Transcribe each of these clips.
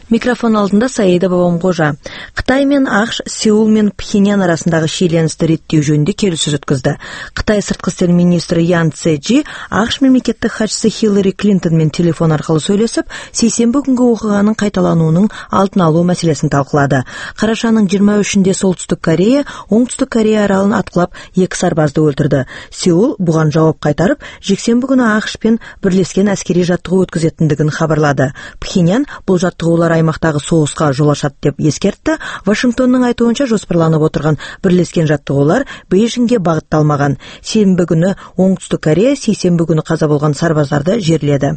Микрофон алдында Саида Бабамқожа. Қытай мен ақш Сеул мен Пхеньян арасындағы шиеленісті реттеу жөнінде келіссөз өткізді. Қытай сыртқы істер министрі Ян Цзечжи ақш мемлекеттік хатшысы Хиллари Клинтонмен телефон арқылы сөйлесіп, сейсенбі күнгі оқиғаның қайталануының алдын алу мәселесін талқылады. Қарашаның 23-інде Солтүстік Корея, Оңтүстік Корея аралын атқылап 2 сарбазды өлтірді. Сеул бұған жауап қайтарып, жексенбі күні ақш пен бірлескен әскери жаттығу өткізетіндігін хабарлады. Пхеньян бұл жаттығулар аймақтағы соғысқа жол ашады деп ескертті. Вашингтонның айтуынша жоспарланып отырған бірлескен жаттығулар Бейжіңге бағытталмаған. Сенбі күні Оңтүстік Корея, сейсенбі күні қаза болған сарбаздарды жерледі.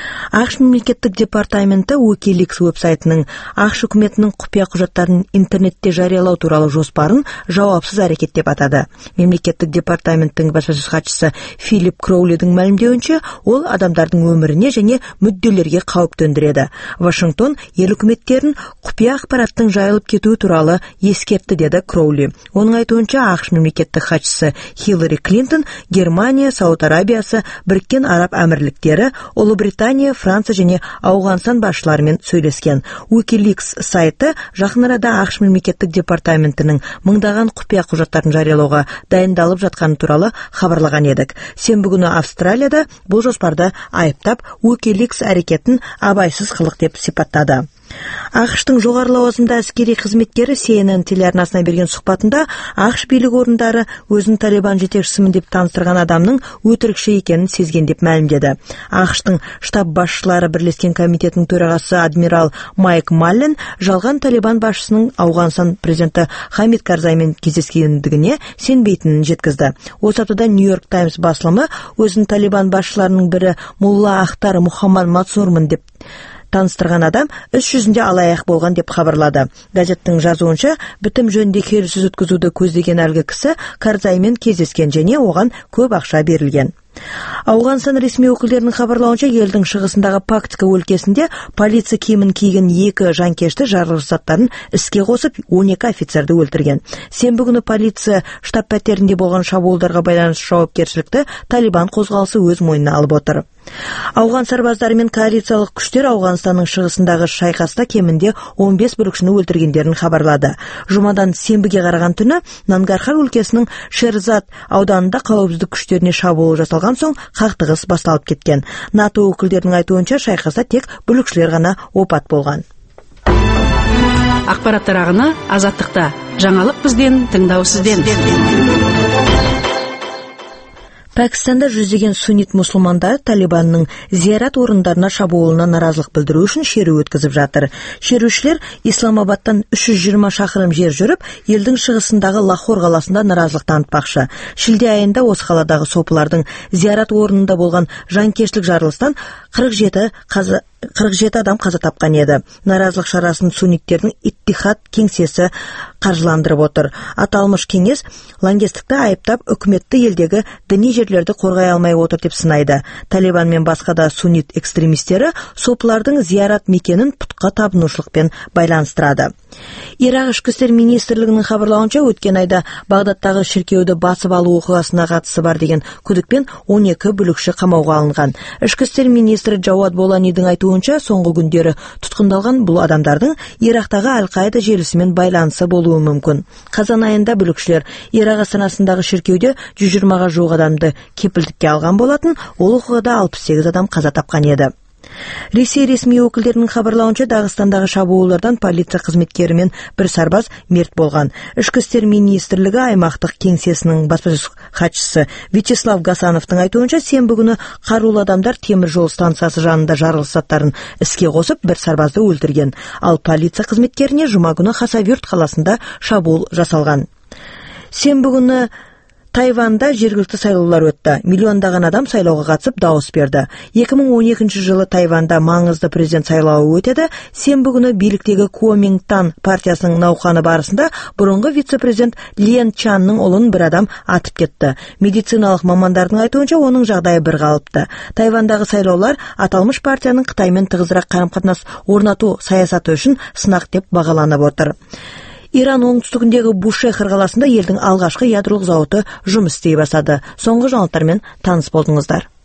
ақш мемлекеттік департаменті Wikileaks веб-сайтының ақш үкіметінің құпия құжаттарын интернетте жариялау туралы жоспарын жауапсыз әрекет деп атады. Мемлекеттік департаменттің баспасөз хатшысы Филипп Кроулидің мәлімдеуінше, ол адамдардың өміріне және мүдделерге қауіп төндіреді. Вашингтон ел үкіметтерін құпия ақпараттың жайылып кетуі туралы ескертті, деді Кроули. Оның айтуынша, ақш мемлекеттік хатшысы Хиллари Клинтон Германия, Сауд Арабиясы, Біріккен Араб Әмірліктері, Ұлыбритания, Франция және Ауғанстан басшыларымен сөйлескен. Wikileaks сайты жақын арада ақш мемлекеттік департаментінің мыңдаған құпия құжаттарын жариялауға дайындалып жатқаны туралы хабарлаған едік. Сенбі күні Австралияда бұл жоспарды айыптап, Wikileaks әрекетін абайсыз қылық деп сипаттады. ақш-тың жоғары лауазымды әскери қызметкері CNN телеарнасына берген сұхбатында ақш билік орындары өзін Талибан жетекшісімін деп таныстырған адамның өтірікші екенін сезген деп мәлімдеді. ақш-тың штаб басшылары бірлескен комитетінің төрағасы адмирал Майк Маллен жалған Талибан басшысының Ауғанстан президенті Хамид Карзаймен кездескендігіне сенбейтінін жеткізді. Осы аптада Нью-Йорк Таймс басылымы өзін Талибан басшыларының бірі Мулла Ахтар Мухаммад Мансурмын деп таныстырған адам іс жүзінде алаяқ болған деп хабарлады. Газеттің жазуынша, бітім жөнінде келіссөз өткізуді көздеген әлгі кісі Карзаймен кездескен және оған көп ақша берілген. Ауғанстан ресми өкілдерінің хабарлауынша, елдің шығысындағы Пактика өлкесінде полиция киімін киген 2 жанкешті жарылғыш заттарын іске қосып 12 офицерді өлтірген. Сенбі күні полиция штаб пәтерінде болған шабуылдарға байланысты жауапкершілікті Талибан қозғалысы өз мойнына алып отыр. Ауған сарбаздары мен коалициялық күштер Ауғанстанның шығысындағы шайқаста кемінде 15 бүлікшіні өлтіргендерін хабарлады. Жұмадан сенбіге қараған түні Нангархар өлкесінің Шерзад ауданында қауіпсіздік күштеріне шабуыл жасалған соң қақтығыс басталып кеткен. НАТО өкілдерінің айтуынша, шайқаста тек бүлікшілер ғана опат болған. Ақпараттар ағыны Азаттықта. Жаңалық бізден, тыңдау сізден. Пәкістанда жүздеген суннит мұсылмандар Талибанның зиярат орындарына шабуылына наразылық білдіру үшін шеру өткізіп жатыр. Шерушілер Исламабадтан 320 шақырым жер жүріп, елдің шығысындағы Лахор қаласында наразылық танытпақшы. Шілде айында осы қаладағы сопылардың зиярат орнында болған жанкештік жарылыстан 47 адам қаза тапқан еді. Наразылық шарасын сунниттердің Иттихад кеңсесі қаржыландырып отыр. Аталмыш кеңес лаңкестікті айыптап, үкіметті елдегі діни жерлерді қорғай алмай отыр деп сынайды. Талибан мен басқа да суннит экстремистері сопылардың зиярат мекенін пұтқа табынушылықпен байланыстырады. Ирак ішкі істер министрлігінің хабарлауынша, өткен айда Бағдаттағы шіркеуді басып алу оқиғасына қатысы бар деген күдікпен 12 бүлікші қамауға алынған. Ішкі істер министрі Джауад Боланидің айтуынша, соңғы күндері тұтқындалған бұл адамдардың Ирактағы Аль-Қаида желісімен байланысы болуы мүмкін. Қазан айында бүлікшілер Ирак астанасындағы шіркеуде 120-ға жуық адамды кепілдікке алған болатын. Ол оқиғада 68 адам қаза тапқан еді. Ресей ресми өкілдерінің хабарлауынша, Дағыстандағы шабуылдардан полиция қызметкері мен бір сарбаз мерт болған. Ішкі істер министрлігі аймақтық кеңсесінің баспасөз хатшысы Вячеслав Гасановтың айтуынша, сенбі күні қарулы адамдар темір жол станциясы жанында жарылғыш заттарын іске қосып, бір сарбазды өлтірген. Ал полиция қызметкеріне жұма күні Хасавюрт қаласында шабуыл жасалған. Сенбі күні Тайванда жергілікті сайлаулар өтті. Миллиондаған адам сайлауға қатысып дауыс берді. 2012 жылы Тайванда маңызды президент сайлауы өтеді. Сенбі күні биліктегі Куоминтан партиясының науқаны барысында бұрынғы вице-президент Лен Чанның ұлын бір адам атып кетті. Медициналық мамандардың айтуынша, оның жағдайы бір қалыпты. Тайвандағы сайлаулар аталмыш партияның Қытаймен тығызырақ қарым-қатынас орнату саясаты үшін сынақ деп бағаланып отыр. Иран оңтүстігіндегі Бушехр қаласында елдің алғашқы ядролық зауыты жұмыс істей бастады. Соңғы жаңалықтармен таныс болдыңыздар.